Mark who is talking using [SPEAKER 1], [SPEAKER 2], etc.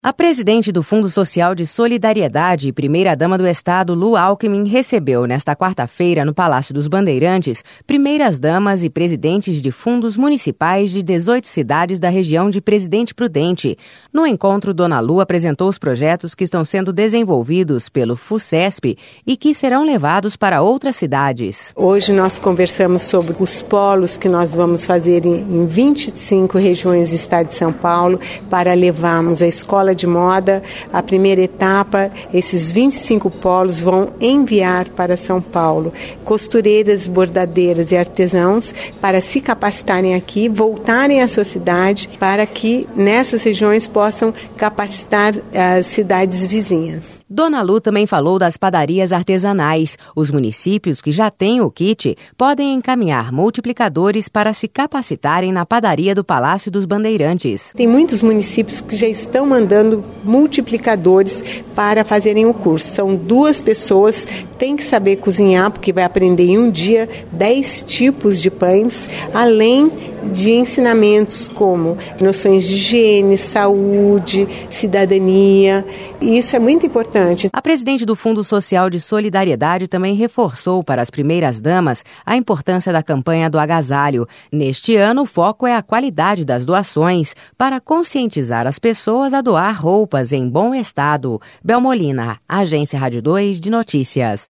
[SPEAKER 1] A presidente do Fundo Social de Solidariedade e primeira-dama do Estado, Lu Alckmin, recebeu nesta quarta-feira no Palácio dos Bandeirantes primeiras-damas e presidentes de fundos municipais de 18 cidades da região de Presidente Prudente. No encontro, Dona Lu apresentou os projetos que estão sendo desenvolvidos pelo FUCESP e que serão levados para outras cidades.
[SPEAKER 2] Hoje nós conversamos sobre os polos que nós vamos fazer em 25 regiões do estado de São Paulo para levarmos a escola de moda. A primeira etapa, esses 25 polos vão enviar para São Paulo costureiras, bordadeiras e artesãos para se capacitarem aqui, voltarem à sua cidade para que nessas regiões possam capacitar as cidades vizinhas.
[SPEAKER 1] Dona Lu também falou das padarias artesanais. Os municípios que já têm o kit podem encaminhar multiplicadores para se capacitarem na padaria do Palácio dos Bandeirantes.
[SPEAKER 2] Tem muitos municípios que já estão mandando multiplicadores para fazerem o curso. São 2 pessoas, tem que saber cozinhar, porque vai aprender em um dia 10 tipos de pães, além de ensinamentos como noções de higiene, saúde, cidadania. E isso é muito importante.
[SPEAKER 1] A presidente do Fundo Social de Solidariedade também reforçou para as primeiras-damas a importância da campanha do agasalho. Neste ano, o foco é a qualidade das doações para conscientizar as pessoas a doar roupas em bom estado. Belmolina, Agência Rádio 2 de Notícias.